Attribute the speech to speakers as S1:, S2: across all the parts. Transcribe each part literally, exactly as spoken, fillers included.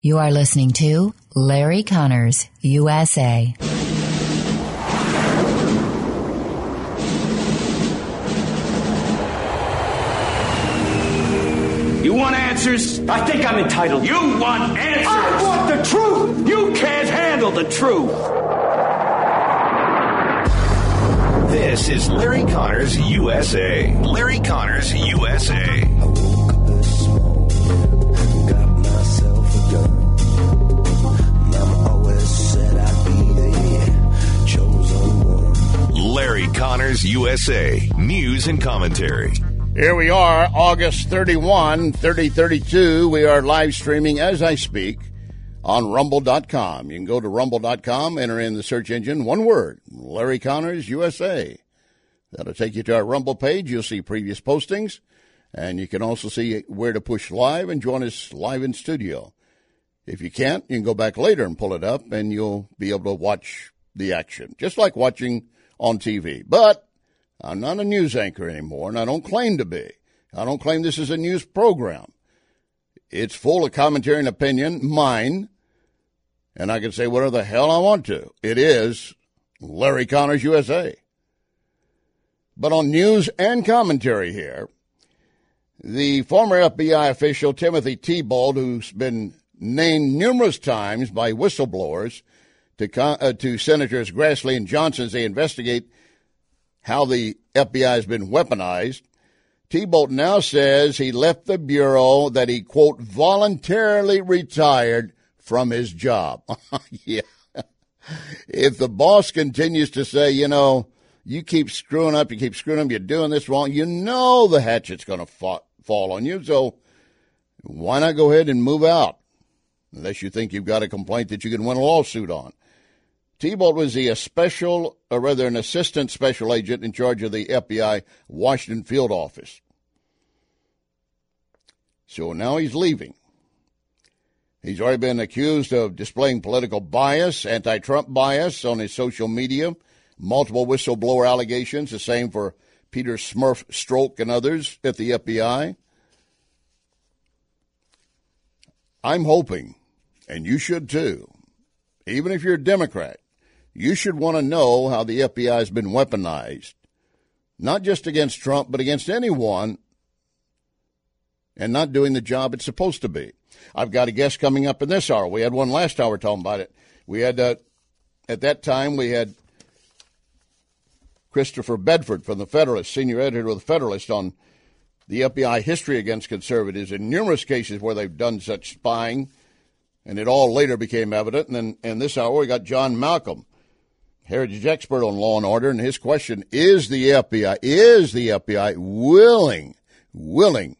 S1: You are listening to Larry Connors, U S A.
S2: You want answers?
S3: I think I'm entitled.
S2: You want answers?
S3: I want the truth!
S2: You can't handle the truth.
S4: This is Larry Connors, U S A. Larry Connors, U S A.
S5: I woke up this morning, got myself a gun. Mama always said I'd be the chosen one.
S4: Larry Connors, U S A. News and commentary.
S6: Here we are, August thirty-first, thirty thirty-two. We are live streaming as I speak on rumble dot com. You can go to rumble dot com, enter in the search engine, one word, Larry Connors, U S A. That'll take you to our Rumble page. You'll see previous postings, and you can also see where to push live and join us live in studio. If you can't, you can go back later and pull it up, and you'll be able to watch the action, just like watching on T V. But I'm not a news anchor anymore, and I don't claim to be. I don't claim this is a news program. It's full of commentary and opinion, mine, and I can say whatever the hell I want to. It is Larry Connors, U S A. But on news and commentary here, the former F B I official Timothy Thibault, who's been named numerous times by whistleblowers to, uh, to Senators Grassley and Johnson as they investigate how the F B I has been weaponized, Thibault now says he left the Bureau, that he, quote, voluntarily retired from his job. Yeah. If the boss continues to say, you know, you keep screwing up, you keep screwing up, you're doing this wrong, you know the hatchet's going to fa- fall on you, so why not go ahead and move out? Unless you think you've got a complaint that you can win a lawsuit on. Thibault was the a special, or rather an assistant special agent in charge of the F B I Washington field office. So now he's leaving. He's already been accused of displaying political bias, anti-Trump bias on his social media, multiple whistleblower allegations, the same for Peter Smurf Stroke and others at the F B I. I'm hoping, and you should too, even if you're a Democrat, you should want to know how the F B I has been weaponized, not just against Trump, but against anyone, and not doing the job it's supposed to be. I've got a guest coming up in this hour. We had one last hour talking about it. We had, uh, at that time, we had Christopher Bedford from the Federalist, senior editor of the Federalist, on the F B I history against conservatives in numerous cases where they've done such spying, and it all later became evident. And then in this hour, we got John Malcolm, heritage expert on law and order, and his question, is the F B I, is the F B I willing, willing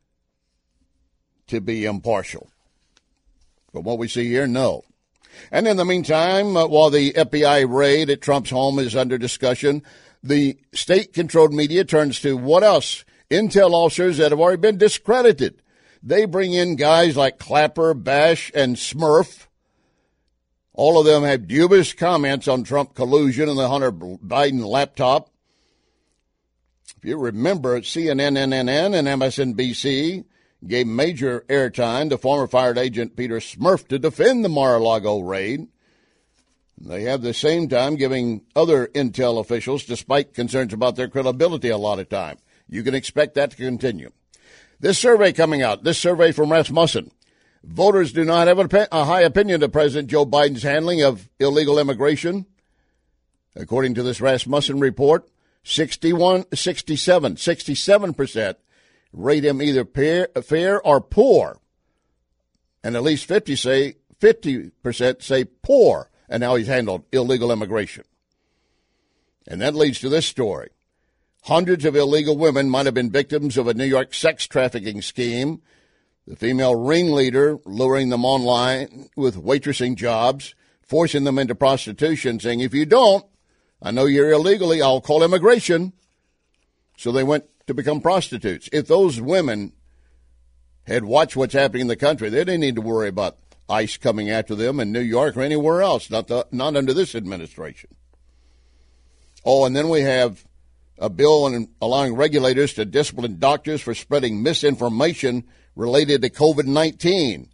S6: to be impartial? From what we see here, no. And in the meantime, uh, while the F B I raid at Trump's home is under discussion, the state-controlled media turns to what else? Intel officers that have already been discredited. They bring in guys like Clapper, Bash, and Smurf. All of them have dubious comments on Trump collusion and the Hunter Biden laptop. If you remember, C N N, N N N, and M S N B C gave major airtime to former fired agent Peter Smurf to defend the Mar-a-Lago raid. They have the same time giving other intel officials, despite concerns about their credibility a lot of time. You can expect that to continue. This survey coming out, this survey from Rasmussen. Voters do not have a, a high opinion of President Joe Biden's handling of illegal immigration. According to this Rasmussen report, sixty-one, sixty-seven, sixty-seven percent rate him either fair, fair or poor. And at least fifty say fifty percent say poor, and how he's handled illegal immigration. And that leads to this story. Hundreds of illegal women might have been victims of a New York sex trafficking scheme. The female ringleader luring them online with waitressing jobs, forcing them into prostitution, saying, if you don't, I know you're illegally, I'll call immigration. So they went to become prostitutes. If those women had watched what's happening in the country, they didn't need to worry about ICE coming after them in New York or anywhere else, not the, not under this administration. Oh, and then we have a bill on allowing regulators to discipline doctors for spreading misinformation related to COVID nineteen.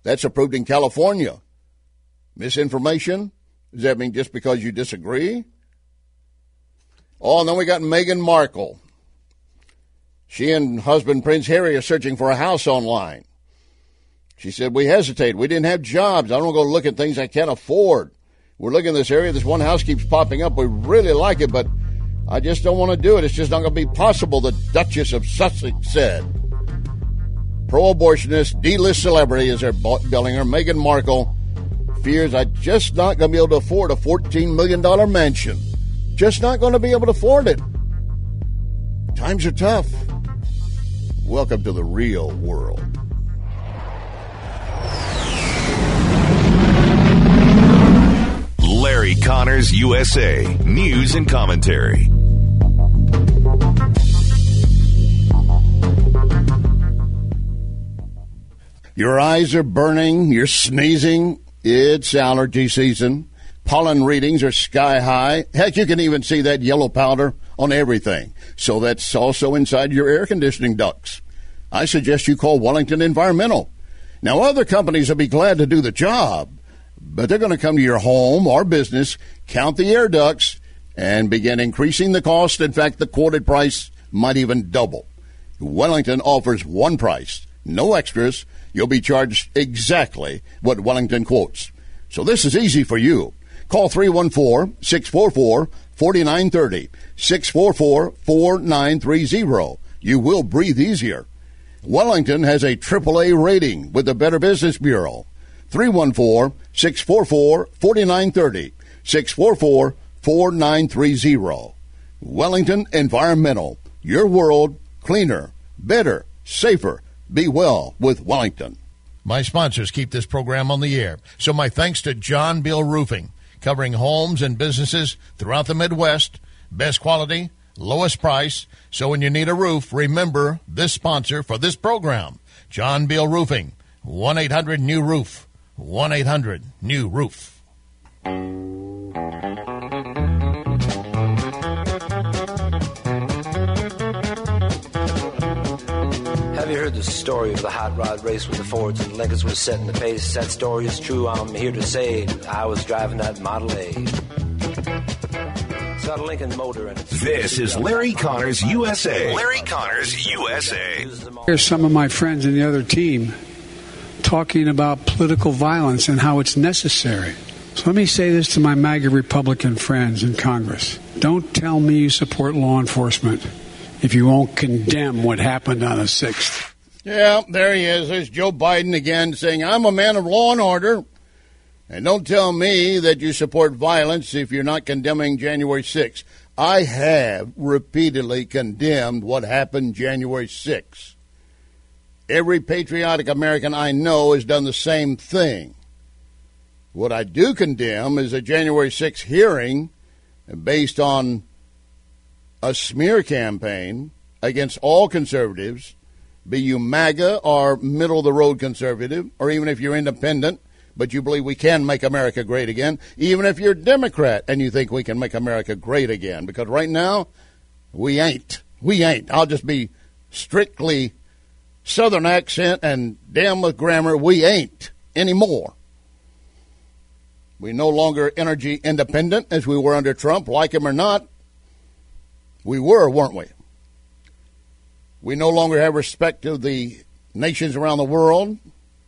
S6: That's approved in California. Misinformation? Does that mean just because you disagree? Oh, and then we got Meghan Markle. She and husband Prince Harry are searching for a house online. She said, we hesitate. We didn't have jobs. I don't go look at things I can't afford. We're looking in this area. This one house keeps popping up. We really like it, but I just don't want to do it. It's just not going to be possible, the Duchess of Sussex said. Pro-abortionist, D-list celebrity, as they're billing her, Meghan Markle, fears I'm just not going to be able to afford a fourteen million dollars mansion. Just not going to be able to afford it. Times are tough. Welcome to the real world.
S4: Larry Connors, U S A. News and commentary.
S6: Your eyes are burning. You're sneezing. It's allergy season. Pollen readings are sky high. Heck, you can even see that yellow powder on everything. So that's also inside your air conditioning ducts. I suggest you call Wellington Environmental. Now, other companies will be glad to do the job, but they're going to come to your home or business, count the air ducts, and begin increasing the cost. In fact, the quoted price might even double. Wellington offers one price, no extras. You'll be charged exactly what Wellington quotes. So this is easy for you. Call three one four, six four four, four nine three zero, six four four, four nine three zero. You will breathe easier. Wellington has a triple A rating with the Better Business Bureau. three one four, six four four, four nine three zero, six four four, four nine three zero. Wellington Environmental. Your world cleaner, better, safer. Be well with Wellington.
S7: My sponsors keep this program on the air. So my thanks to John Bill Roofing, covering homes and businesses throughout the Midwest. Best quality, lowest price. So when you need a roof, remember this sponsor for this program, John Bill Roofing, one eight hundred new roof, one eight hundred new roof.
S8: Have you heard the story of the hot rod race with the Fords and Lincolns was setting the pace? That story is true. I'm here to say I was driving that Model A. It's got a Lincoln motor in it.
S4: This is Larry Connors, U S A. Larry Connors, U S A.
S9: Here's some of my friends in the other team talking about political violence and how it's necessary. So let me say this to my MAGA Republican friends in Congress. Don't tell me you support law enforcement if you won't condemn what happened on the sixth.
S6: Yeah, there he is. There's Joe Biden again saying, I'm a man of law and order. And don't tell me that you support violence if you're not condemning January sixth. I have repeatedly condemned what happened January sixth. Every patriotic American I know has done the same thing. What I do condemn is a January sixth hearing based on a smear campaign against all conservatives, be you MAGA or middle-of-the-road conservative, or even if you're independent, but you believe we can make America great again, even if you're Democrat and you think we can make America great again, because right now, we ain't. We ain't. I'll just be strictly Southern accent and damn with grammar, we ain't anymore. We're no longer energy independent as we were under Trump, like him or not. We were, weren't we? We no longer have respect of the nations around the world.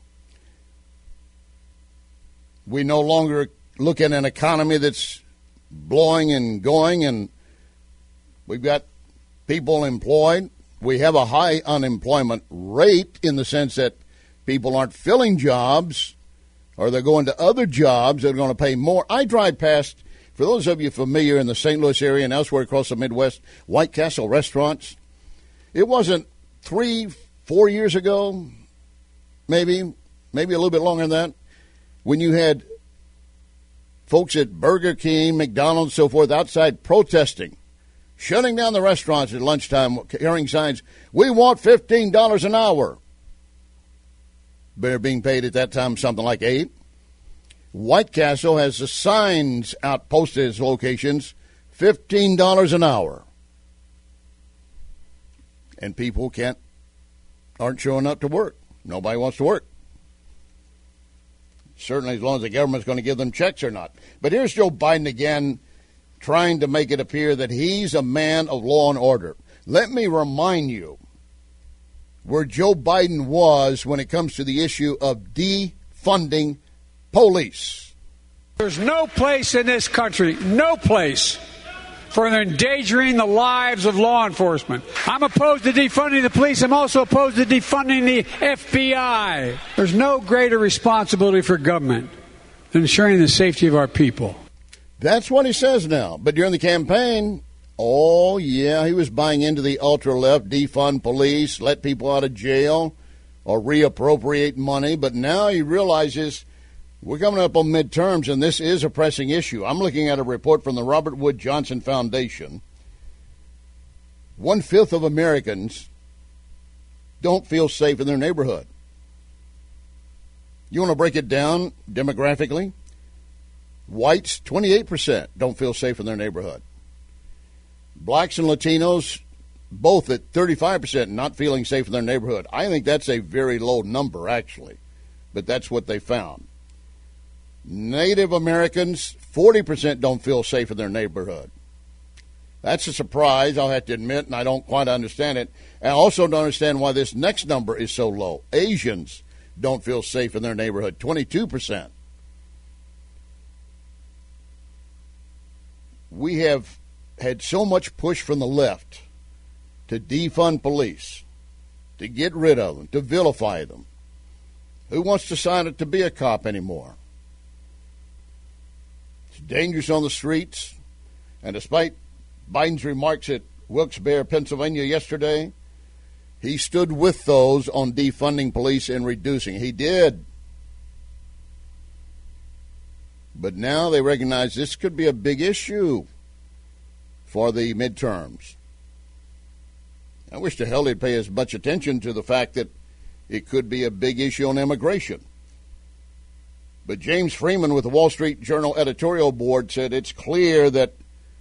S6: We no longer look at an economy that's blowing and going, and we've got people employed. We have a high unemployment rate in the sense that people aren't filling jobs, or they're going to other jobs that are going to pay more. I drive past, for those of you familiar in the Saint Louis area and elsewhere across the Midwest, White Castle restaurants. It wasn't three, four years ago, maybe, maybe a little bit longer than that, when you had folks at Burger King, McDonald's, so forth, outside protesting, shutting down the restaurants at lunchtime, carrying signs, we want fifteen dollars an hour. They're being paid at that time something like eight. White Castle has the signs out posted at its locations, fifteen dollars an hour. And people can't, aren't showing up to work. Nobody wants to work. certainly as long as the government's going to give them checks or not. But here's Joe Biden again trying to make it appear that he's a man of law and order. Let me remind you where Joe Biden was when it comes to the issue of defunding police.
S9: There's no place in this country, no place, for endangering the lives of law enforcement. I'm opposed to defunding the police. I'm also opposed to defunding the F B I. There's no greater responsibility for government than ensuring the safety of our people.
S6: That's what he says now. But during the campaign, oh, yeah, he was buying into the ultra-left, defund police, let people out of jail, or reappropriate money. But now he realizes we're coming up on midterms, and this is a pressing issue. I'm looking at a report from the Robert Wood Johnson Foundation. One-fifth of Americans don't feel safe in their neighborhood. You want to break it down demographically? Whites, twenty-eight percent don't feel safe in their neighborhood. Blacks and Latinos, both at thirty-five percent not feeling safe in their neighborhood. I think that's a very low number, actually, but that's what they found. Native Americans, forty percent don't feel safe in their neighborhood. That's a surprise, I'll have to admit, and I don't quite understand it. And I also don't understand why this next number is so low. Asians don't feel safe in their neighborhood, twenty-two percent. We have had so much push from the left to defund police, to get rid of them, to vilify them. Who wants to sign up to be a cop anymore? It's dangerous on the streets. And despite Biden's remarks at Wilkes-Barre, Pennsylvania yesterday, he stood with those on defunding police and reducing. He did. But now they recognize this could be a big issue for the midterms. I wish to hell they'd pay as much attention to the fact that it could be a big issue on immigration. But James Freeman with the Wall Street Journal editorial board said it's clear that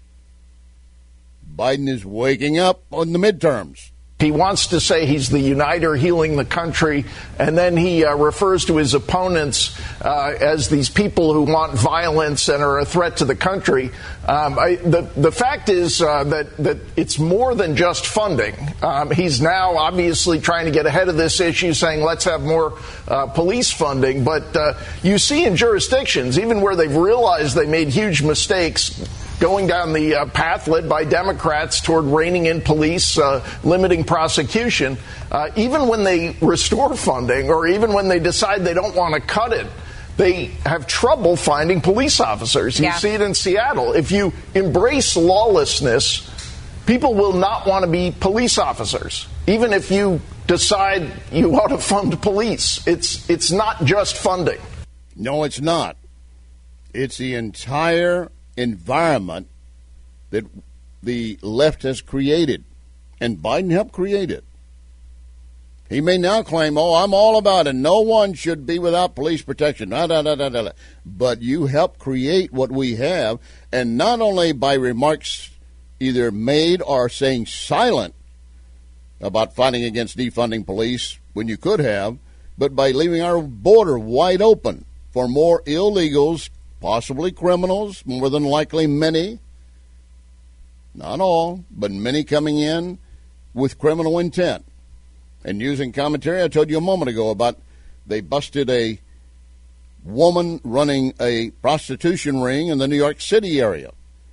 S6: Biden is waking up on the midterms.
S10: He wants to say he's the uniter healing the country, and then he uh, refers to his opponents uh, as these people who want violence and are a threat to the country. Um, I, the, the fact is uh, that, that it's more than just funding. Um, he's now obviously trying to get ahead of this issue, saying let's have more uh, police funding. But uh, you see in jurisdictions, even where they've realized they made huge mistakes, going down the uh, path led by Democrats toward reining in police, uh, limiting prosecution, uh, even when they restore funding or even when they decide they don't want to cut it, they have trouble finding police officers. You
S11: yeah.
S10: see it in Seattle. If you embrace lawlessness, people will not want to be police officers, even if you decide you ought to fund police. It's, it's not just funding.
S6: No, it's not. It's the entire environment that the left has created, and Biden helped create it. He may now claim, oh, I'm all about it. No one should be without police protection. Da, da, da, da, da. But you helped create what we have, and not only by remarks either made or saying silent about fighting against defunding police when you could have, but by leaving our border wide open for more illegals, possibly criminals, more than likely many, not all, but many coming in with criminal intent. And using commentary, I told you a moment ago about they busted a woman running a prostitution ring in the New York City area.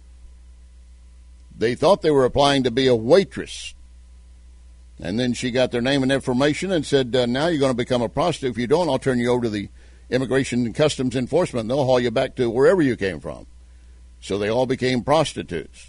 S6: They thought they were applying to be a waitress. And then she got their name and information and said, uh, now you're going to become a prostitute. If you don't, I'll turn you over to the Immigration and Customs Enforcement, and they'll haul you back to wherever you came from. So they all became prostitutes.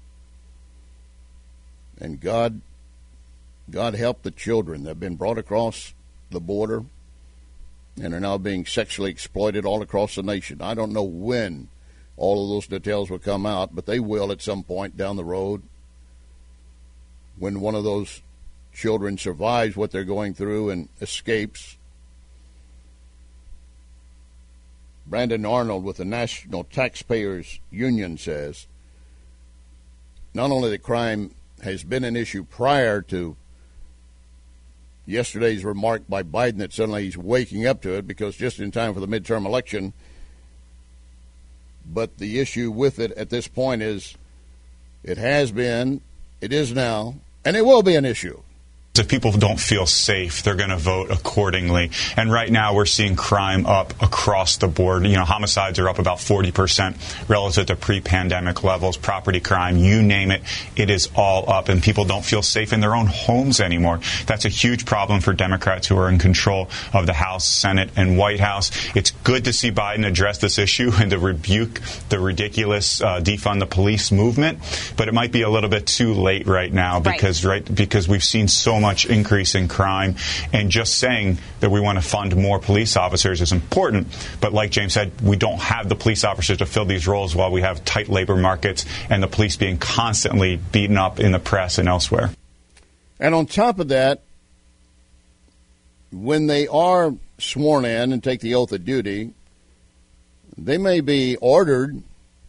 S6: And God, God help the children that have been brought across the border and are now being sexually exploited all across the nation. I don't know when all of those details will come out, but they will at some point down the road when one of those children survives what they're going through and escapes. Brandon Arnold with the National Taxpayers Union says not only that crime has been an issue prior to yesterday's remark by Biden that suddenly he's waking up to it because just in time for the midterm election. But the issue with it at this point is it has been, it is now, and it will be an issue.
S11: If people don't feel safe, they're going to vote accordingly. And right now we're seeing crime up across the board. You know, homicides are up about forty percent relative to pre-pandemic levels. Property crime, you name it, it is all up. And people don't feel safe in their own homes anymore. That's a huge problem for Democrats who are in control of the House, Senate, and White House. It's good to see Biden address this issue and to rebuke the ridiculous uh, defund the police movement. But it might be a little bit too late right now because right, right because we've seen so much increase in crime, and just saying that we want to fund more police officers is important. But like James said, we don't have the police officers to fill these roles while we have tight labor markets and the police being constantly beaten up in the press and elsewhere.
S6: And on top of that, when they are sworn in and take the oath of duty, they may be ordered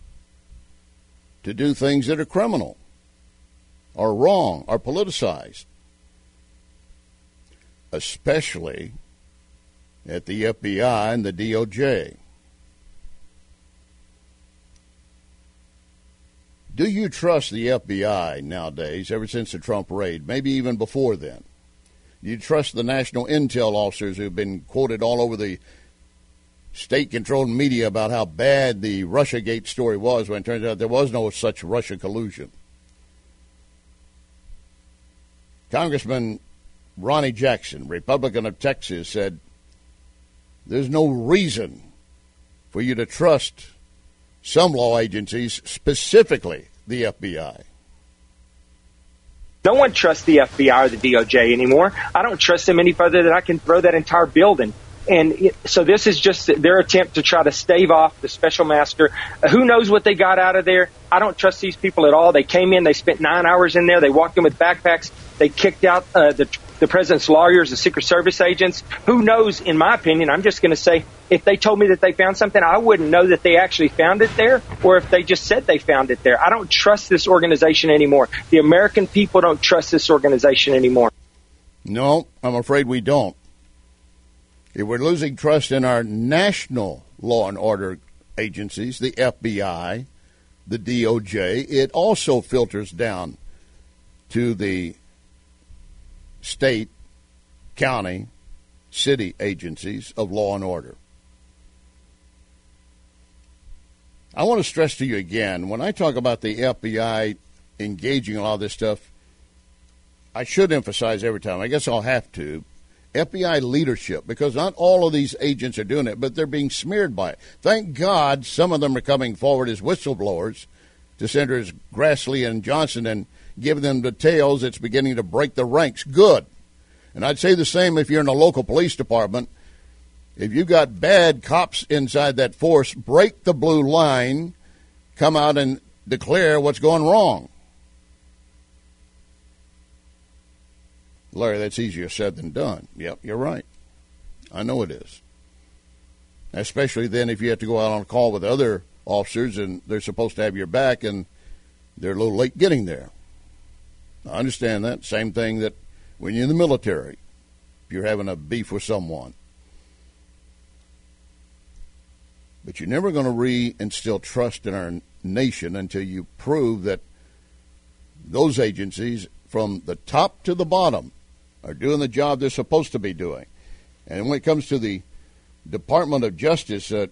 S6: to do things that are criminal or wrong or politicized, especially at the F B I and the D O J. Do you trust the F B I nowadays, ever since the Trump raid, maybe even before then? Do you trust the national intel officers who have been quoted all over the state-controlled media about how bad the Russiagate story was, when it turns out there was no such Russia collusion? Congressman Ronnie Jackson, Republican of Texas, said there's no reason for you to trust some law agencies, specifically the F B I.
S12: No one trusts the F B I or the D O J anymore. I don't trust them any further than I can throw that entire building. And it, so this is just their attempt to try to stave off the special master. Uh, who knows what they got out of there? I don't trust these people at all. They came in, they spent nine hours in there, they walked in with backpacks, they kicked out uh, the the president's lawyers, the Secret Service agents. Who knows, in my opinion, I'm just going to say, if they told me that they found something, I wouldn't know that they actually found it there, or if they just said they found it there. I don't trust this organization anymore. The American people don't trust this organization anymore.
S6: No, I'm afraid we don't. If we're losing trust in our national law and order agencies, the F B I, the D O J, it also filters down to the state, county, city agencies of law and order. I want to stress to you again, when I talk about the F B I engaging in a lot of this stuff, I should emphasize every time, I guess I'll have to, F B I leadership, because not all of these agents are doing it, but they're being smeared by it. Thank God some of them are coming forward as whistleblowers to Senators Grassley and Johnson and giving them details. It's beginning to break the ranks. Good. And I'd say the same if you're in a local police department. If you've got bad cops inside that force, break the blue line, come out and declare what's going wrong. Larry, that's easier said than done. Yep, you're right. I know it is. Especially then if you have to go out on a call with other officers and they're supposed to have your back and they're a little late getting there. I understand that. Same thing that when you're in the military, if you're having a beef with someone. But you're never going to reinstill trust in our nation until you prove that those agencies, from the top to the bottom, are doing the job they're supposed to be doing. And when it comes to the Department of Justice, uh,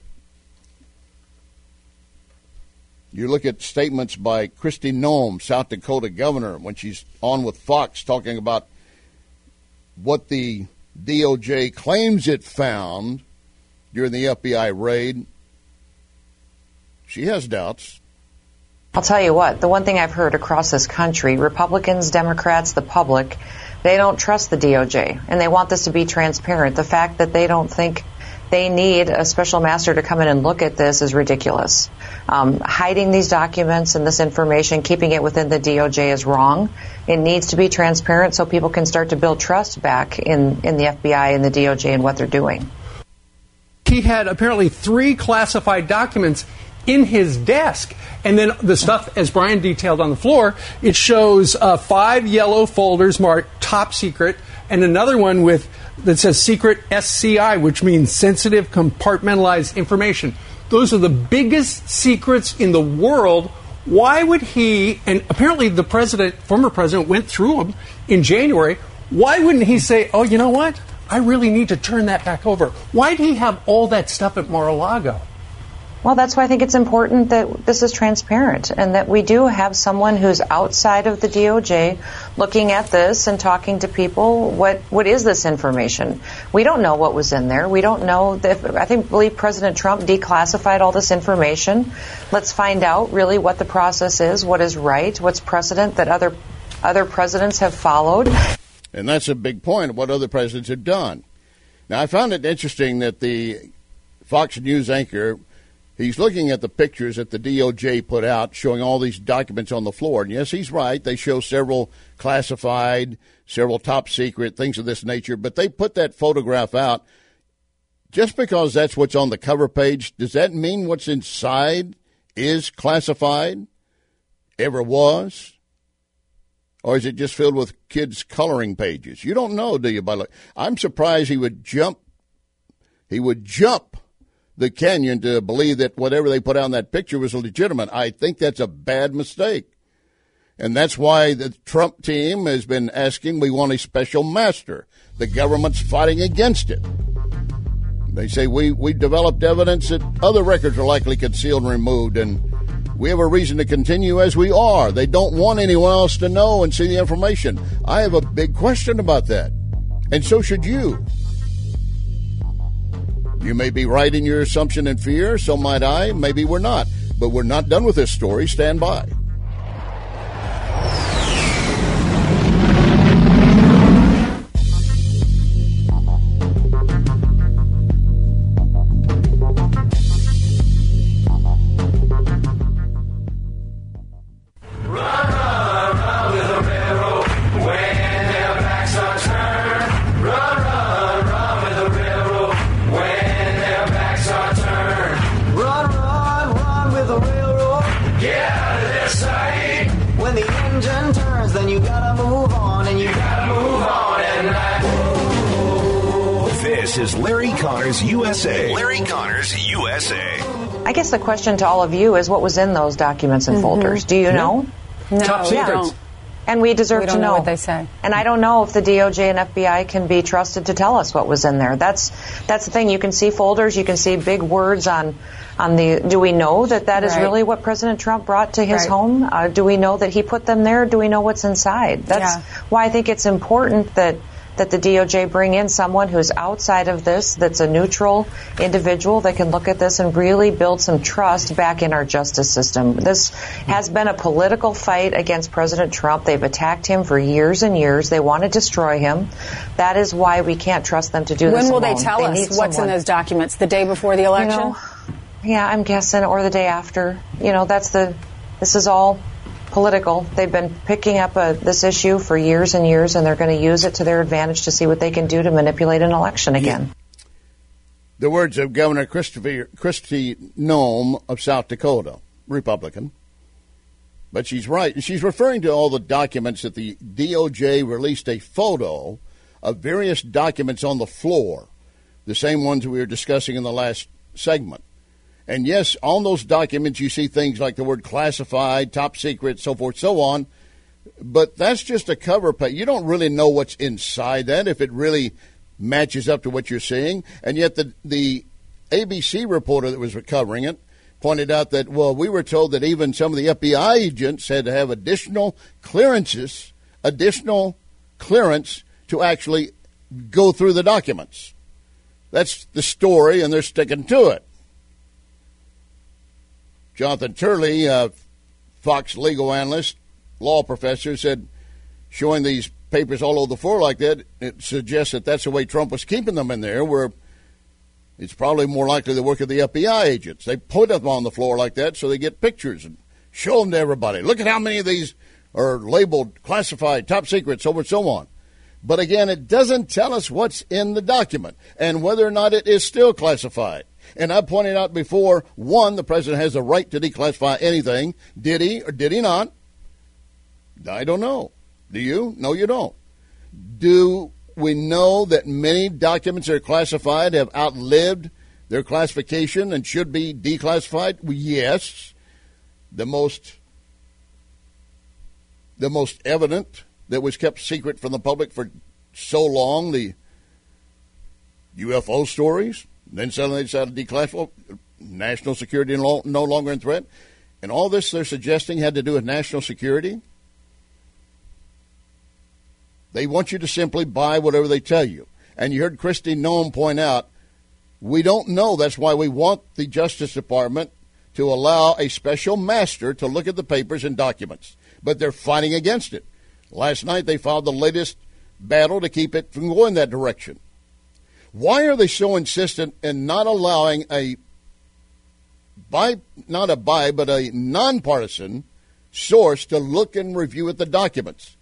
S6: you look at statements by Kristi Noem, South Dakota governor, when she's on with Fox talking about what the D O J claims it found during the F B I raid. She has doubts.
S13: I'll tell you what, the one thing I've heard across this country, Republicans, Democrats, the public, they don't trust the D O J, and they want this to be transparent. The fact that they don't think they need a special master to come in and look at this is ridiculous. Um, hiding these documents and this information, keeping it within the D O J is wrong. It needs to be transparent so people can start to build trust back in, in the F B I and the D O J and what they're doing.
S14: He had apparently three classified documents in his desk. And then the stuff, as Brian detailed on the floor, it shows uh, five yellow folders marked top secret and another one with that says secret S C I, which means sensitive compartmentalized information. Those are the biggest secrets in the world. Why would he, and apparently the president, former president, went through them in January. Why wouldn't he say, oh, you know what? I really need to turn that back over. Why did he have all that stuff at Mar-a-Lago?
S13: Well, that's why I think it's important that this is transparent and that we do have someone who's outside of the D O J looking at this and talking to people. What what is this information? We don't know what was in there. We don't know that. I think believe President Trump declassified all this information. Let's find out really what the process is, what is right, what's precedent that other other presidents have followed.
S6: And that's a big point of what other presidents have done. Now, I found it interesting that the Fox News anchor, he's looking at the pictures that the D O J put out showing all these documents on the floor. And yes, he's right. They show several classified, several top secret, things of this nature. But they put that photograph out just because that's what's on the cover page. Does that mean what's inside is classified? Ever was? Or is it just filled with kids' coloring pages? You don't know, do you? By look, I'm surprised he would jump. He would jump the canyon to believe that whatever they put out in that picture was legitimate. I think that's a bad mistake. And that's why the Trump team has been asking, we want a special master. The government's fighting against it. They say we, we developed evidence that other records are likely concealed and removed, and we have a reason to continue as we are. They don't want anyone else to know and see the information. I have a big question about that, and so should you. You may be right in your assumption and fear, so might I. Maybe we're not. But we're not done with this story. Stand by.
S4: This is Larry Connors U S A. Larry Connors U S A.
S13: I guess the question to all of you is what was in those documents and mm-hmm. folders? Do you know?
S15: No,
S13: Top
S15: we don't.
S13: And we deserve
S15: we don't
S13: to know.
S15: know what they say.
S13: And I don't know if the D O J and F B I can be trusted to tell us what was in there. That's that's the thing. You can see folders. You can see big words on on the. Do we know that that is
S15: right.
S13: really what President Trump brought to his
S15: right.
S13: home? Uh, do we know that he put them there? Do we know what's inside? That's
S15: yeah.
S13: why I think it's important that. that the D O J bring in someone who's outside of this, that's a neutral individual that can look at this and really build some trust back in our justice system. This has been a political fight against President Trump. They've attacked him for years and years. They want to destroy him. That is why we can't trust them to do
S15: when
S13: this
S15: alone.
S13: When
S15: will they tell
S13: they
S15: us what's
S13: someone.
S15: in those documents? The day before the election?
S13: You know, yeah, I'm guessing, or the day after. You know, that's the, this is all political. They've been picking up a, this issue for years and years, and they're going to use it to their advantage to see what they can do to manipulate an election again. Yeah.
S6: The words of Governor Kristi Noem of South Dakota, Republican. But she's right. And she's referring to all the documents that the D O J released a photo of various documents on the floor, the same ones we were discussing in the last segment. And yes, on those documents, you see things like the word classified, top secret, so forth, so on. But that's just a cover page. You don't really know what's inside that, if it really matches up to what you're seeing. And yet the, the A B C reporter that was covering it pointed out that, well, we were told that even some of the F B I agents had to have additional clearances, additional clearance to actually go through the documents. That's the story, and they're sticking to it. Jonathan Turley, uh, Fox legal analyst, law professor, said showing these papers all over the floor like that, it suggests that that's the way Trump was keeping them in there, where it's probably more likely the work of the F B I agents. They put them on the floor like that so they get pictures and show them to everybody. Look at how many of these are labeled classified, top secret, so on and so on. But again, it doesn't tell us what's in the document and whether or not it is still classified. And I pointed out before, one, the president has the right to declassify anything. Did he or did he not? I don't know. Do you? No, you don't. Do we know that many documents that are classified have outlived their classification and should be declassified? Yes. The most, the most evident that was kept secret from the public for so long, the U F O stories, then suddenly they decided to declassify. National security no longer in threat. And all this they're suggesting had to do with national security. They want you to simply buy whatever they tell you. And you heard Kristi Noem point out, we don't know. That's why we want the Justice Department to allow a special master to look at the papers and documents. But they're fighting against it. Last night they filed the latest battle to keep it from going that direction. Why are they so insistent in not allowing a by not a by, but a nonpartisan source to look and review at the documents?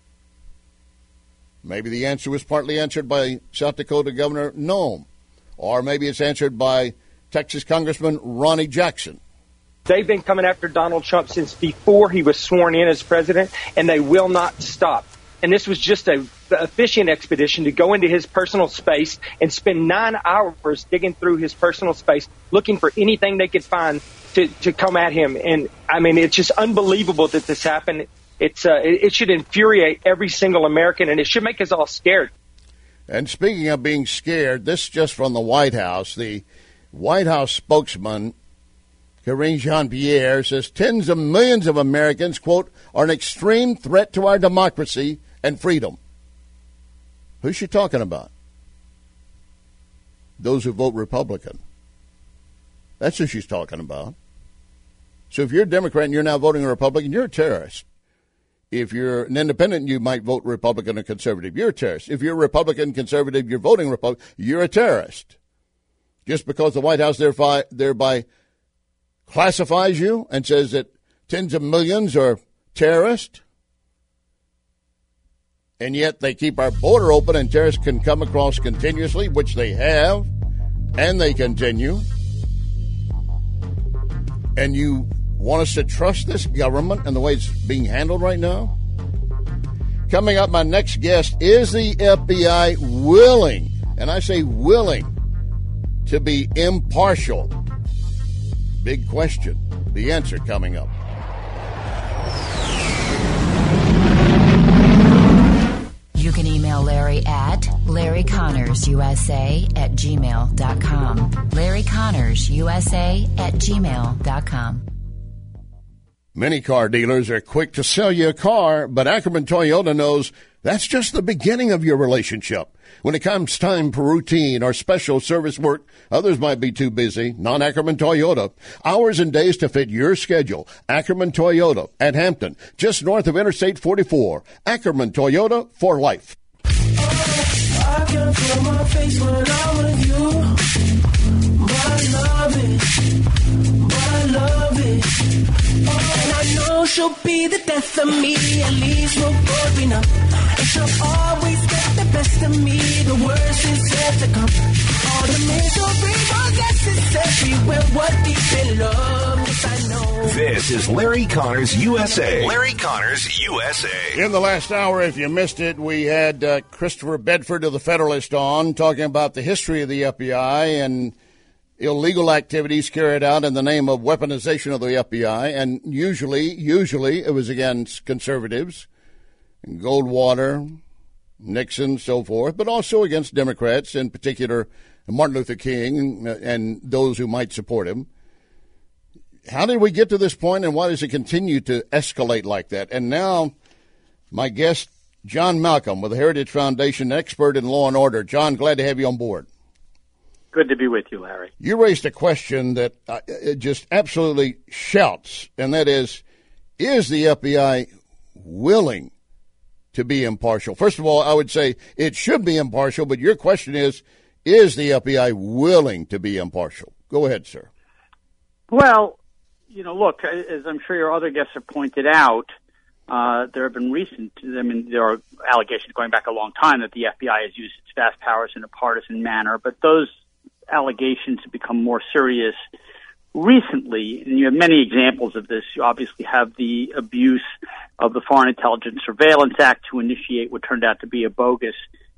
S6: Maybe the answer was partly answered by South Dakota Governor Noem, or maybe it's answered by Texas Congressman Ronnie Jackson.
S12: They've been coming after Donald Trump since before he was sworn in as president, and they will not stop. And this was just a, a fishing expedition to go into his personal space and spend nine hours digging through his personal space, looking for anything they could find to, to come at him. And, I mean, it's just unbelievable that this happened. It's uh, it, it should infuriate every single American, and it should make us all scared.
S6: And speaking of being scared, this just from the White House. The White House spokesman, Karine Jean-Pierre, says tens of millions of Americans, quote, are an extreme threat to our democracy and freedom. Who's she talking about? Those who vote Republican. That's who she's talking about. So if you're a Democrat and you're now voting a Republican, you're a terrorist. If you're an independent, you might vote Republican or conservative. You're a terrorist. If you're a Republican, conservative, you're voting Republican, you're a terrorist. Just because the White House thereby, thereby classifies you and says that tens of millions are terrorists, and yet they keep our border open and terrorists can come across continuously, which they have, and they continue. And you want us to trust this government and the way it's being handled right now? Coming up, my next guest, is the F B I willing, and I say willing, to be impartial? Big question. The answer coming up.
S1: You can email Larry at Larry Connors U S A at gmail dot com. Larry Connors U S A at gmail dot com.
S6: Many car dealers are quick to sell you a car, but Ackerman Toyota knows that's just the beginning of your relationship. When it comes time for routine or special service work, others might be too busy. Not Ackerman Toyota. Hours and days to fit your schedule. Ackerman Toyota at Hampton, just north of Interstate forty-four. Ackerman Toyota for life.
S5: I can feel my face when I'm with you, but I love it, but I love it. And I know she'll be the death of me, at least we'll both be numb. And she'll always get the best of me, the worst is yet to come. All the misery, I guess it's everywhere, what deep in love, yes I know.
S4: This is Larry Connors U S A. Larry Connors U S A.
S6: In the last hour, if you missed it, we had uh, Christopher Bedford of the Federalist on, talking about the history of the F B I and illegal activities carried out in the name of weaponization of the F B I, and usually, usually it was against conservatives, Goldwater, Nixon, so forth, but also against Democrats, in particular Martin Luther King and those who might support him. How did we get to this point, and why does it continue to escalate like that? And now, my guest, John Malcolm, with the Heritage Foundation, expert in law and order. John, glad to have you on board.
S16: Good to be with you, Larry.
S6: You raised a question that uh, it just absolutely shouts, and that is, is the F B I willing to be impartial? First of all, I would say it should be impartial, but your question is, is the F B I willing to be impartial? Go ahead, sir.
S16: Well, you know, look, as I'm sure your other guests have pointed out, uh, there have been recent, I mean, there are allegations going back a long time that the F B I has used its vast powers in a partisan manner, but those allegations have become more serious recently, and you have many examples of this. You obviously have the abuse of the Foreign Intelligence Surveillance Act to initiate what turned out to be a bogus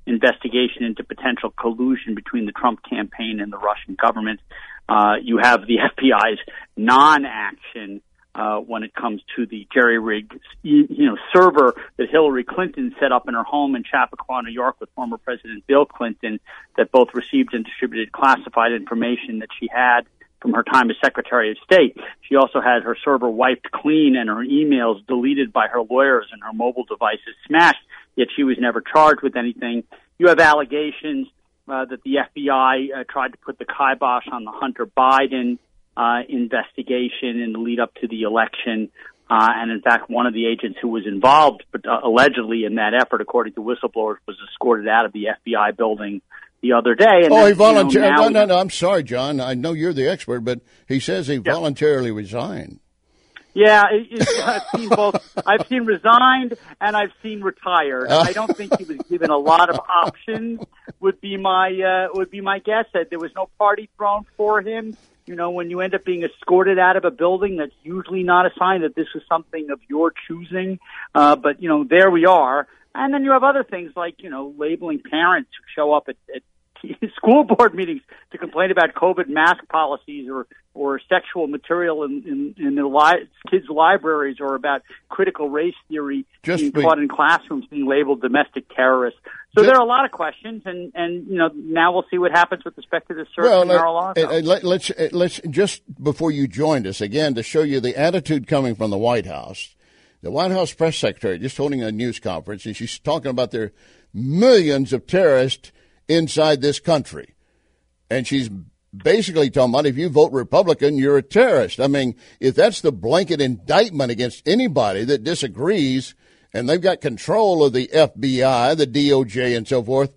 S16: investigation into potential collusion between the Trump campaign and the Russian government. Uh, you have the F B I's non-action uh, when it comes to the jerry-rigged, you know, server that Hillary Clinton set up in her home in Chappaqua, New York, with former President Bill Clinton, that both received and distributed classified information that she had from her time as Secretary of State. She also had her server wiped clean and her emails deleted by her lawyers and her mobile devices smashed, yet she was never charged with anything. You have allegations uh, that the F B I uh, tried to put the kibosh on the Hunter Biden uh, investigation in the lead up to the election. Uh, and in fact, one of the agents who was involved, but uh, allegedly in that effort, according to whistleblowers, was escorted out of the F B I building the other day. And
S6: oh,
S16: then,
S6: he voluntarily.
S16: You know,
S6: no, no, no. I'm sorry, John. I know you're the expert, but he says he yeah. voluntarily resigned.
S16: Yeah, it, it, I've seen both. I've seen resigned and I've seen retired. Uh. I don't think he was given a lot of options. Would be my uh, would be my guess that there was no party thrown for him. You know, when you end up being escorted out of a building, that's usually not a sign that this was something of your choosing. Uh, but you know, there we are. And then you have other things like, you know, labeling parents who show up at, at school board meetings to complain about COVID mask policies or, or sexual material in, in, in their li- kids' libraries, or about critical race theory Just being be- taught in classrooms being labeled domestic terrorists. So Just, there are a lot of questions, and, and you know, now we'll see what happens with respect to the search
S6: well,
S16: in Mar-a-Lago.
S6: Uh, let, let's, uh, let's, just before you joined us, again, to show you the attitude coming from the White House, the White House press secretary just holding a news conference, and she's talking about there are millions of terrorists inside this country. And she's basically talking about if you vote Republican, you're a terrorist. I mean, if that's the blanket indictment against anybody that disagrees, and they've got control of the F B I, the D O J, and so forth,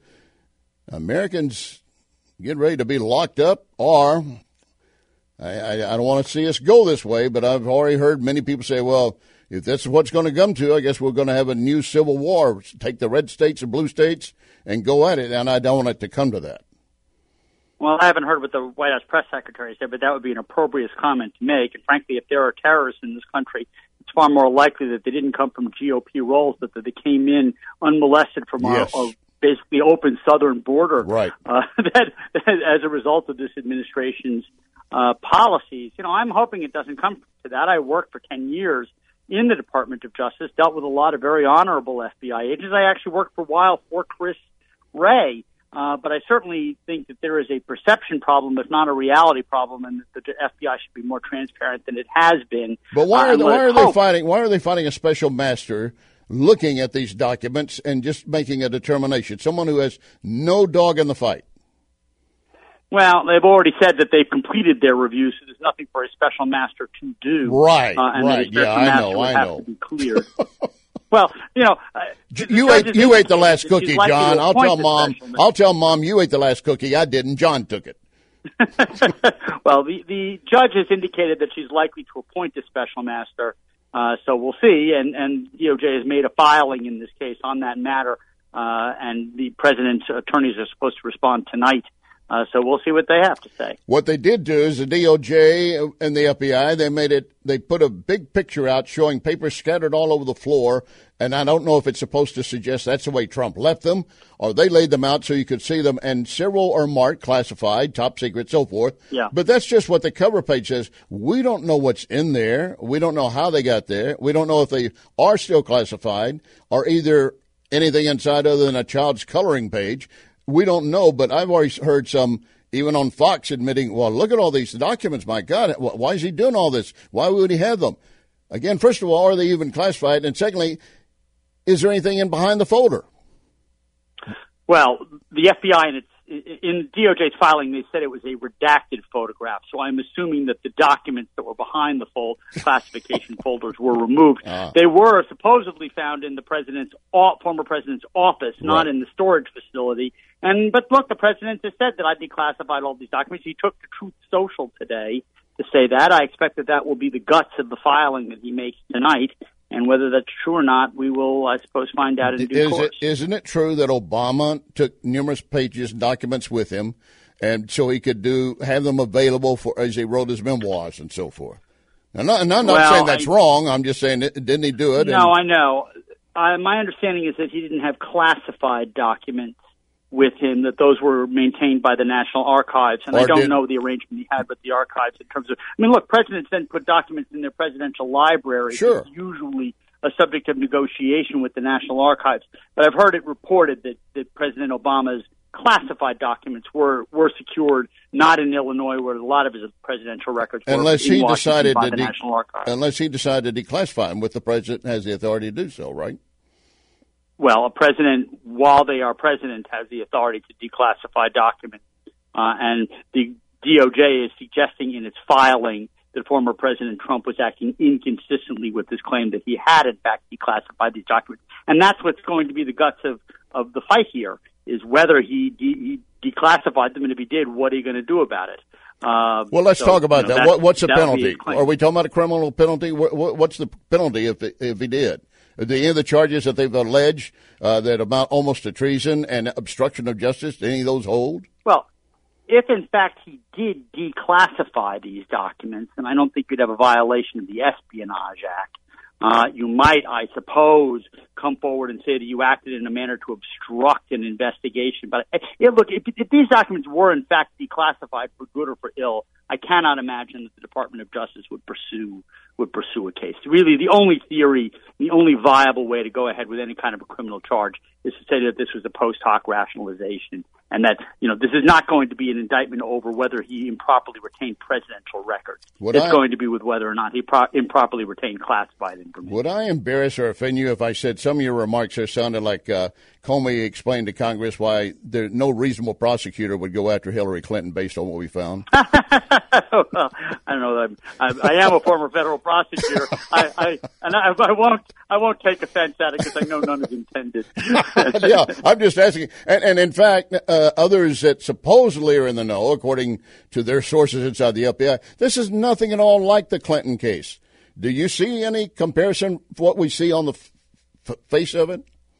S6: Americans get ready to be locked up, or I, I, I don't want to see us go this way, but I've already heard many people say, well, if that's what's going to come to, I guess we're going to have a new civil war, take the red states and blue states and go at it, and I don't want it to come to that.
S16: Well, I haven't heard what the White House press secretary said, but that would be an appropriate comment to make. And frankly, if there are terrorists in this country, it's far more likely that they didn't come from G O P roles, but that they came in unmolested from yes. our, our basically open southern border.
S6: Right.
S16: Uh, that, as a result of this administration's uh, policies. You know, I'm hoping it doesn't come to that. I worked for ten years in the Department of Justice, dealt with a lot of very honorable F B I agents. I actually worked for a while for Chris Wray, uh, but I certainly think that there is a perception problem, if not a reality problem, and that the F B I should be more transparent than it has been.
S6: But why
S16: uh,
S6: are, they, why are
S16: they
S6: fighting? Why are they fighting a special master looking at these documents and just making a determination? Someone who has no dog in the fight.
S16: Well, they've already said that they've completed their review, so there's nothing for a special master to do.
S6: Right,
S16: uh, and
S6: right. Yeah, I know, I know.
S16: To be cleared. Well, you know, uh,
S6: you ate you ate the last cookie, John. I'll tell Mom. I'll tell Mom you ate the last cookie. I didn't. John took it.
S16: Well, the the judge has indicated that she's likely to appoint a special master, uh, so we'll see. And and D O J has made a filing in this case on that matter, uh, and the president's attorneys are supposed to respond tonight. Uh, so we'll see what they have to say.
S6: What they did do is the D O J and the F B I, they made it, they put a big picture out showing papers scattered all over the floor. And I don't know if it's supposed to suggest that's the way Trump left them, or they laid them out so you could see them. And several are marked classified, top secret, so forth.
S16: Yeah.
S6: But that's just what the cover page says. We don't know what's in there. We don't know how they got there. We don't know if they are still classified or either anything inside other than a child's coloring page. We don't know, but I've always heard some, even on Fox, admitting, well, look at all these documents. My God, why is he doing all this? Why would he have them? Again, first of all, are they even classified? And secondly, is there anything in behind the folder?
S16: Well, the F B I in its in D O J's filing, they said it was a redacted photograph. So I'm assuming that the documents that were behind the fold classification folders were removed. Uh. They were supposedly found in the president's former president's office, not right. in the storage facility. And but look, the president has said that I declassified all these documents. He took to Truth Social today to say that. I expect that that will be the guts of the filing that he makes tonight. And whether that's true or not, we will, I suppose, find out in due
S6: Is
S16: course.
S6: It, isn't it true that Obama took numerous pages and documents with him, and so he could do have them available for as he wrote his memoirs and so forth? And I'm not,
S16: well,
S6: saying that's I, wrong. I'm just saying, didn't he do it?
S16: No, and, I know. Uh, my understanding is that he didn't have classified documents with him, that those were maintained by the National Archives. And
S6: Or
S16: I don't
S6: did-
S16: know the arrangement he had with the archives in terms of, I mean, look, presidents then put documents in their presidential library.
S6: Sure.
S16: It's usually a subject of negotiation with the National Archives. But I've heard it reported that, that President Obama's classified documents were, were secured, not in Illinois, where a lot of his presidential records were
S6: Unless
S16: in
S6: he
S16: Washington
S6: decided
S16: by
S6: to
S16: the
S6: de-
S16: National Archives.
S6: unless he decided to declassify them, with the president has the authority to do so, right?
S16: Well, a president, while they are president, has the authority to declassify documents. Uh, and the D O J is suggesting in its filing that former President Trump was acting inconsistently with his claim that he had, in fact, declassified these documents. And that's what's going to be the guts of, of the fight here, is whether he, de- he declassified them, and if he did, what are you going to do about it? Uh,
S6: Well, let's
S16: so,
S6: talk about
S16: you know,
S6: that. What, what's the
S16: that would be
S6: penalty?
S16: his claim.
S6: Are we talking about a criminal penalty? What, what, what's the penalty if if he did? Are the, any of the charges that they've alleged uh, that amount almost to treason and obstruction of justice, do any of those hold?
S16: Well, if in fact he did declassify these documents, then I don't think you'd have a violation of the Espionage Act. Uh, you might, I suppose, come forward and say that you acted in a manner to obstruct an investigation. But uh, yeah, look, if, if these documents were in fact declassified for good or for ill, I cannot imagine that the Department of Justice would pursue would pursue a case. Really, the only theory, the only viable way to go ahead with any kind of a criminal charge is to say that this was a post hoc rationalization, and that, you know, this is not going to be an indictment over whether he improperly retained presidential records.
S6: Would
S16: it's
S6: I-
S16: going to be with whether or not he pro- improperly retained classified information.
S6: Would I embarrass or offend you if I said some of your remarks there sounded like uh, Comey explained to Congress why there no reasonable prosecutor would go after Hillary Clinton based on what we found?
S16: Well, I don't know. I'm, I, I am a former federal prosecutor. I, I and I, I won't. I won't take offense at it because I know none is intended.
S6: Yeah, I'm just asking. And, and in fact, uh, others that supposedly are in the know, according to their sources inside the F B I, this is nothing at all like the Clinton case. Do you see any comparison for what we see on the f- f- face of it?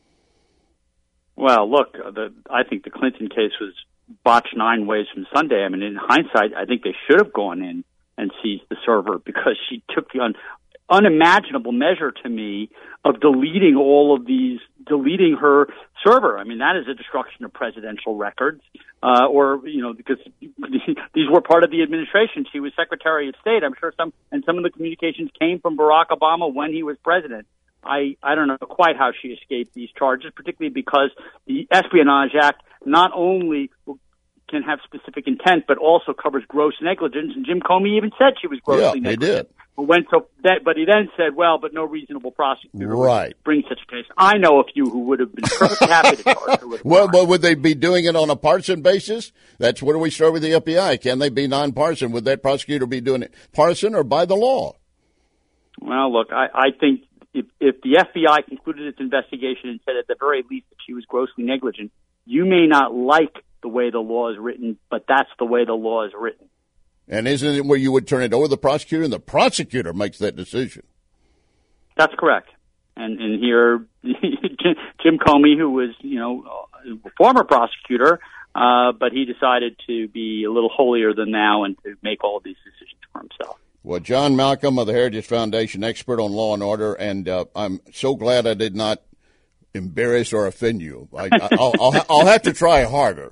S16: Well, look, the, I think the Clinton case was botched nine ways from Sunday. I mean, in hindsight, I think they should have gone in and seized the server because she took the un, unimaginable measure to me of deleting all of these, deleting her server. I mean, that is a destruction of presidential records, uh, or, you know, because these were part of the administration. She was Secretary of State. I'm sure some, and some of the communications came from Barack Obama when he was president. I, I don't know quite how she escaped these charges, particularly because the Espionage Act not only can have specific intent, but also covers gross negligence. And Jim Comey even said she was grossly
S6: Yeah, he
S16: negligent.
S6: did.
S16: But went so that, but he then said, "Well, but no reasonable prosecutor
S6: Right.
S16: would bring such a case." I know a few who would have been perfectly happy to charge her with a
S6: Well,
S16: crime.
S6: but would they be doing it on a partisan basis? That's where we start with the F B I. Can they be nonpartisan? Would that prosecutor be doing it partisan or by the law?
S16: Well, look, I, I think if, if the F B I concluded its investigation and said at the very least that she was grossly negligent, you may not like the way the law is written, but that's the way the law is written.
S6: And isn't it where you would turn it over to the prosecutor and the prosecutor makes that decision?
S16: That's correct. And and here, Jim Comey, who was, you know, a former prosecutor, uh, but he decided to be a little holier than thou and to make all of these decisions for himself.
S6: Well, John Malcolm of the Heritage Foundation, expert on law and order, and uh, I'm so glad I did not embarrass or offend you. I, I'll, I'll, I'll have to try harder.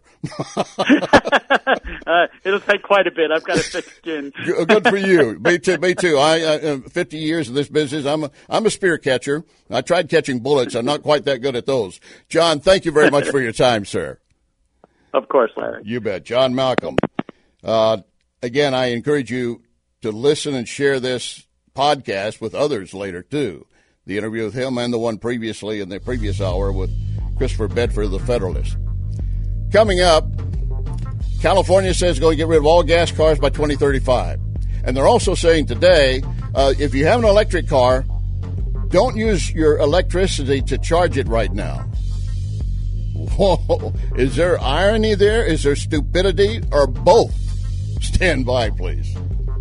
S16: uh, it'll take quite a bit. I've got a thick skin.
S6: Good for you. Me too. Me too. I, uh, fifty years in this business. I'm a, I'm a spear catcher. I tried catching bullets. I'm not quite that good at those. John, thank you very much for your time, sir.
S16: Of course, Larry.
S6: You bet. John Malcolm. Uh, again, I encourage you to listen and share this podcast with others later, too. The interview with him and the one previously in the previous hour with Christopher Bedford of the Federalist. Coming up, California says it's going to get rid of all gas cars by twenty thirty-five. And they're also saying today, uh, if you have an electric car, don't use your electricity to charge it right now. Whoa. Is there irony there? Is there stupidity? Or both? Stand by, please.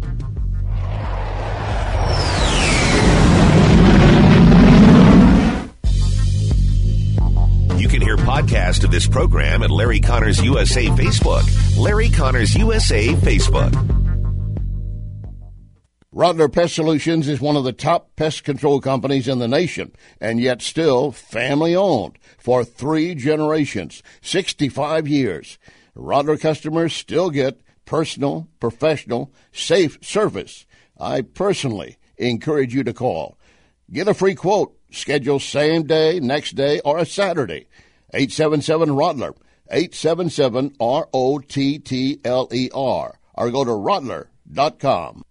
S4: You can hear podcast of this program at Larry Connors U S A Facebook. Larry Connors U S A Facebook.
S6: Rottler Pest Solutions is one of the top pest control companies in the nation, and yet still family-owned for three generations, sixty-five years. Rottler customers still get personal, professional, safe service. I personally encourage you to call. Get a free quote. Schedule same day, next day, or a Saturday. eight seven seven Rottler, eight seven seven R O T T L E R, or go to rottler dot com.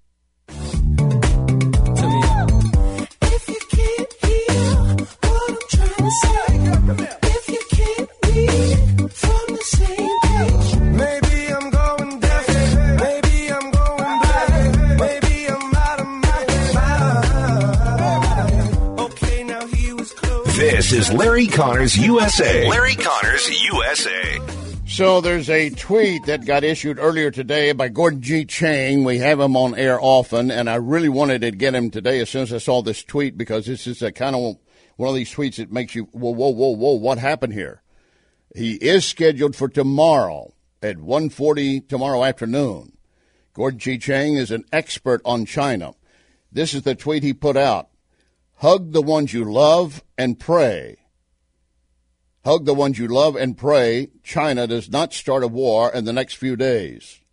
S4: This is Larry Connors U S A. Larry Connors U S A.
S6: So there's a tweet that got issued earlier today by Gordon G. Chang. We have him on air often, and I really wanted to get him today as soon as I saw this tweet, because this is a kind of one of these tweets that makes you, whoa, whoa, whoa, whoa, what happened here? He is scheduled for tomorrow at one forty tomorrow afternoon. Gordon G. Chang is an expert on China. This is the tweet he put out. Hug the ones you love and pray. Hug the ones you love and pray China does not start a war in the next few days.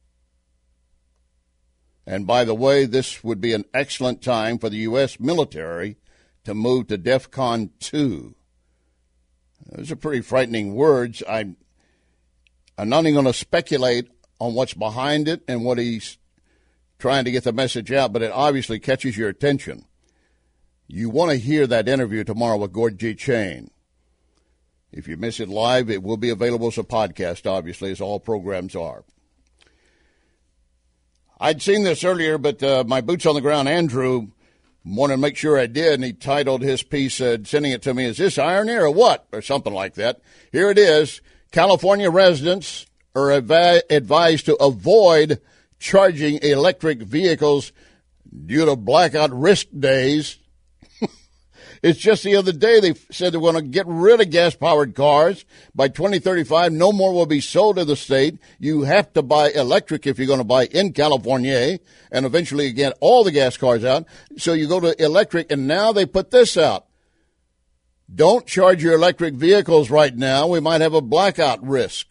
S6: And by the way, this would be an excellent time for the U S military to move to DEFCON two. Those are pretty frightening words. I'm, I'm not even going to speculate on what's behind it and what he's trying to get the message out, but it obviously catches your attention. You want to hear that interview tomorrow with Gordon G. Chang. If you miss it live, it will be available as a podcast, obviously, as all programs are. I'd seen this earlier, but uh, my boots on the ground, Andrew, wanted to make sure I did, and he titled his piece, uh, sending it to me, is this irony or what? Or something like that. Here it is. California residents are advi- advised to avoid charging electric vehicles due to blackout risk days. It's just the other day they said they're going to get rid of gas-powered cars. By twenty thirty-five, no more will be sold in the state. You have to buy electric if you're going to buy in California, and eventually get all the gas cars out. So you go to electric, and now they put this out. Don't charge your electric vehicles right now. We might have a blackout risk.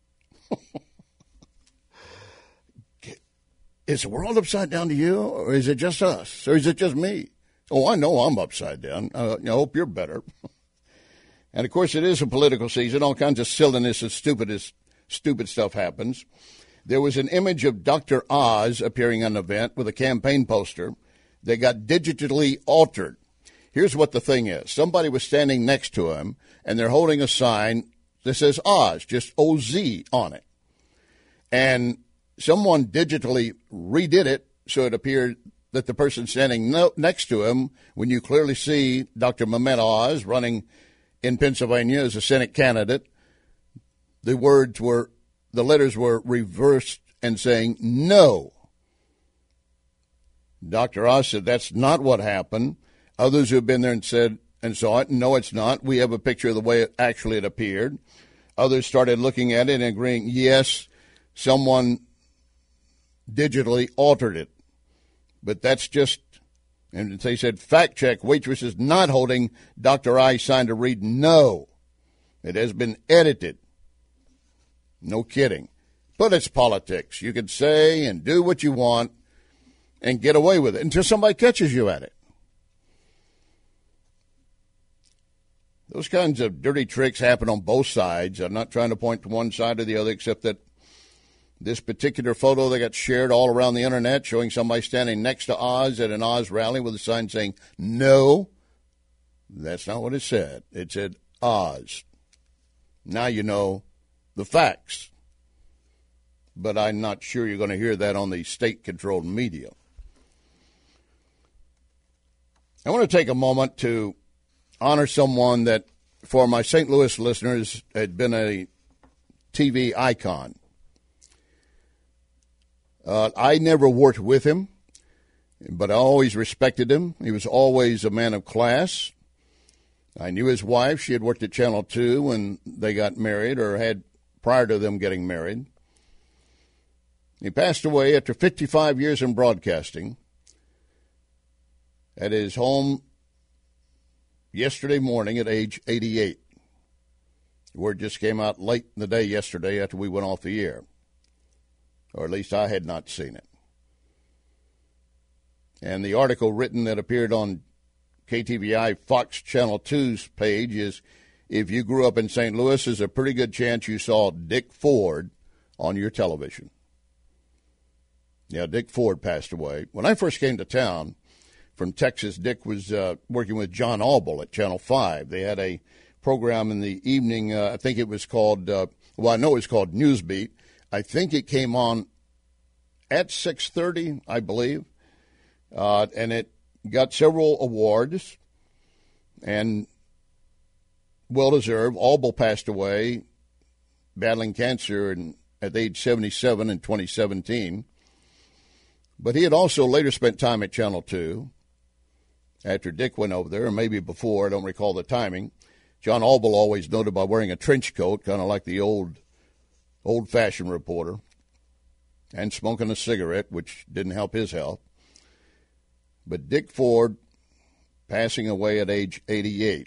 S6: Is the world upside down to you, or is it just us, or is it just me? Oh, I know I'm upside down. Uh, I hope you're better. And, of course, it is a political season. All kinds of silliness and stupid, stupid stuff happens. There was an image of Doctor Oz appearing on an event with a campaign poster that got digitally altered. Here's what the thing is. Somebody was standing next to him, and they're holding a sign that says Oz, just O Z on it. And someone digitally redid it so it appeared that the person standing no, next to him, when you clearly see Doctor Mehmet Oz running in Pennsylvania as a Senate candidate, the words were, the letters were reversed and saying no. Doctor Oz said that's not what happened. Others who have been there and said and saw it, no, it's not. We have a picture of the way it actually it appeared. Others started looking at it and agreeing, yes, someone digitally altered it. But that's just, and they said, fact check, waitress is not holding Doctor I's sign to read no. It has been edited. No kidding. But it's politics. You can say and do what you want and get away with it until somebody catches you at it. Those kinds of dirty tricks happen on both sides. I'm not trying to point to one side or the other, except that this particular photo that got shared all around the internet showing somebody standing next to Oz at an Oz rally with a sign saying, no, that's not what it said. It said Oz. Now you know the facts. But I'm not sure you're going to hear that on the state-controlled media. I want to take a moment to honor someone that, for my Saint Louis listeners, had been a T V icon. Uh, I never worked with him, but I always respected him. He was always a man of class. I knew his wife. She had worked at Channel two when they got married, or had prior to them getting married. He passed away after fifty-five years in broadcasting. at his home yesterday morning at age eighty-eight. Word just came out late in the day yesterday after we went off the air, or at least I had not seen it. And the article written that appeared on K T V I Fox Channel two's page is, if you grew up in Saint Louis, there's a pretty good chance you saw Dick Ford on your television. Yeah, Dick Ford passed away. When I first came to town from Texas, Dick was uh, working with John Albel at Channel five. They had a program in the evening. Uh, I think it was called, uh, well, I know it was called Newsbeat. I think it came on at six thirty, I believe, uh, and it got several awards, and well-deserved. Albel passed away battling cancer in, at age seventy-seven in twenty seventeen. But he had also later spent time at Channel two after Dick went over there, or maybe before. I don't recall the timing. John Albel always noted by wearing a trench coat, kind of like the old, old-fashioned reporter, and smoking a cigarette, which didn't help his health. But Dick Ford passing away at age eighty-eight.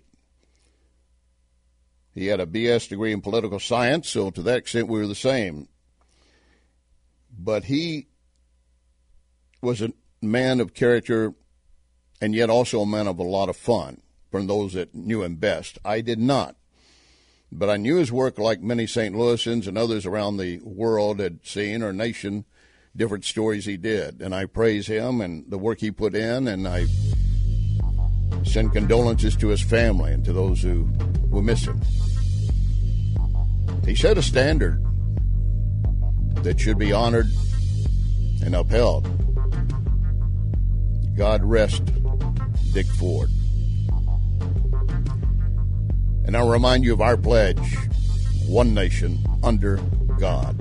S6: He had a B S degree in political science, so to that extent we were the same. But he was a man of character and yet also a man of a lot of fun, from those that knew him best. I did not. But I knew his work like many Saint Louisans and others around the world had seen, or nation, different stories he did. And I praise him and the work he put in, and I send condolences to his family and to those who will miss him. He set a standard that should be honored and upheld. God rest Dick Ford. And I'll remind you of our pledge, one nation under God.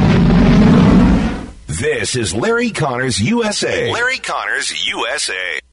S4: This is Larry Connors U S A. Larry Connors U S A.